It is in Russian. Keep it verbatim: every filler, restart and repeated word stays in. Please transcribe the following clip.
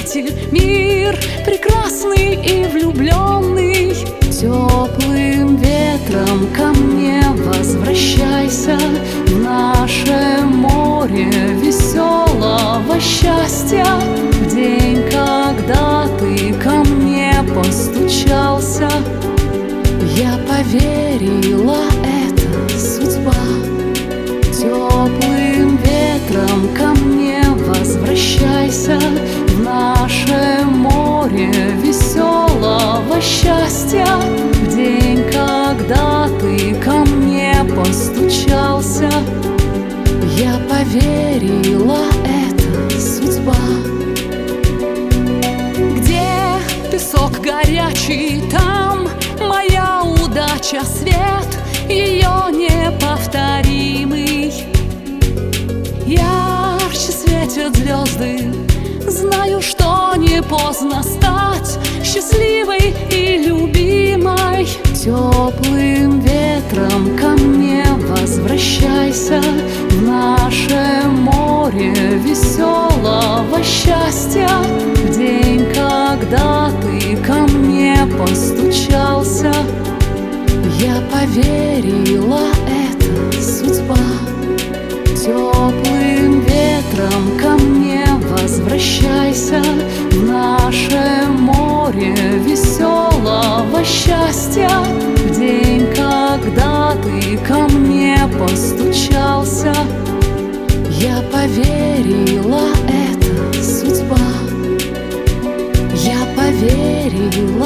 свете мир прекрасный и влюбленный. Теплым ветром ко мне возвращайся в наше море веселого счастья. В день, когда ты ко мне постучался, я поверила, это судьба. Теплым ветром ко мне возвращайся в наше море веселого счастья. В день, когда ты ко мне постучался, я поверила, это судьба. Где песок горячий, там моя удача, свет ее неповторимый. Ярче светят звезды, знаю, что не поздно стать счастливой и любимой. Теплым ветром ко мне возвращайся в наше море веселого счастья. В день, когда ты ко мне постучался, я поверила, это судьба. Теплым ветром ко мне возвращайся в наше море веселого счастья. В день, когда ты ко мне постучался, я поверила, это судьба. Я поверила.